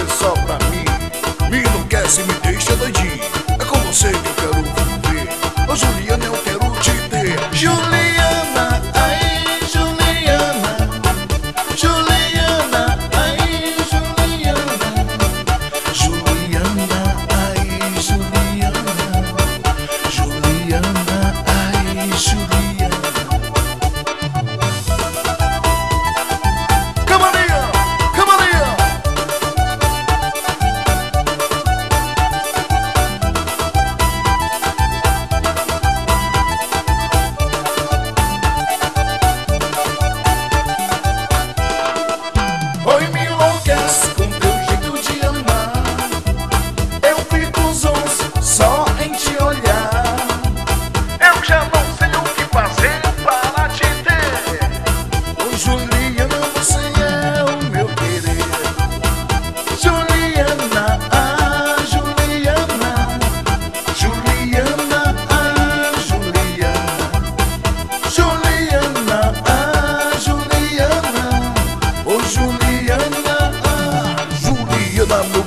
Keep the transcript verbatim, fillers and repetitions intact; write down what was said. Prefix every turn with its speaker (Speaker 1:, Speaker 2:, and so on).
Speaker 1: você só pra mim. Me enlouquece, me deixa doidinho. É com você que eu quero viver. Ô Juliana, eu quero te ter. Juliana, ai Juliana, Juliana, ai Juliana, Juliana, ai Juliana, Juliana, ai Juliana. Camarinha, camarinha. Oi, me enlouquece com teu jeito de amar. Eu fico zonzo só em te olhar. Eu já não sei o que fazer para te ter. Oi, Juliana, você é o meu querer. Juliana, ah, Juliana, Juliana, ah, Juliana, Juliana, ah, Juliana, ô Juliana, ah, Juliana, meu